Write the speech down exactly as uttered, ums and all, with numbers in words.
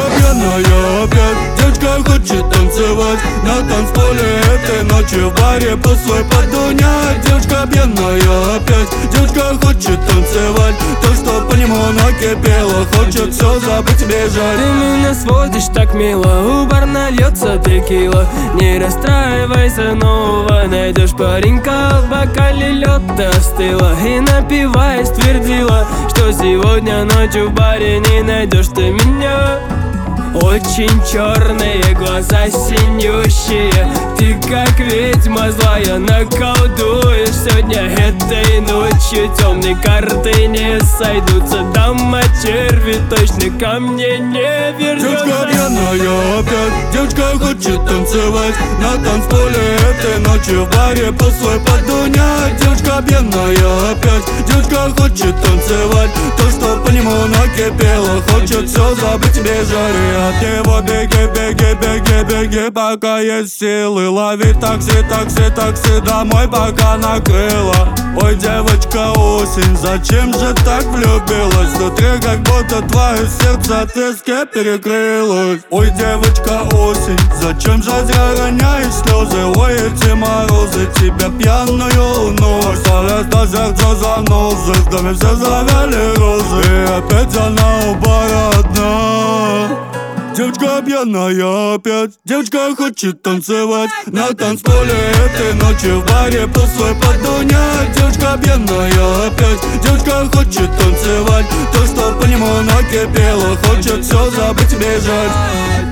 пьяная опять, девочка хочет танцевать на танцполе этой ночью в баре пустой подунять. Девочка пьяная опять, девочка хочет танцевать, то, что по нему накипело, хочет все забыть, бежать. Ты меня сводишь так мило, у бар нальется текила. Не расстраивайся, нового найдешь паренька. В бокале лед остыла и напиваясь твердила, что сегодня ночью в баре не найдешь ты меня. Очень черные глаза синющие, ты как ведьма злая наколдуешь сегодня этой ночью. Темные карты не сойдутся, дама черви точно ко мне не вернется. Девочка пьяная опять, девочка хочет танцевать на танцполе этой ночью в баре пустой подунять. Девочка пьяная опять, девочка хочет танцевать, то, что по нему накипело, хочет все забыть, бежать. От него беги, беги, беги, беги, пока есть силы. Лови такси, такси, такси домой, пока накрыло. Ой, девочка, осень, зачем же так влюбилась? Внутри как будто твое сердце от виски перекрылось. Ой, девочка, осень, зачем же зря роняешь слезы? Ой, эти морозы, тебя пьяную ночь ставят до сердца занозы. В доме все завяли розы, и опять она у бара одна. Девочка пьяная опять, девочка хочет танцевать на танцполе этой ночью в баре пустой подунять. Девочка пьяная опять, девочка хочет танцевать, то, что по нему накипело, хочет все забыть, бежать.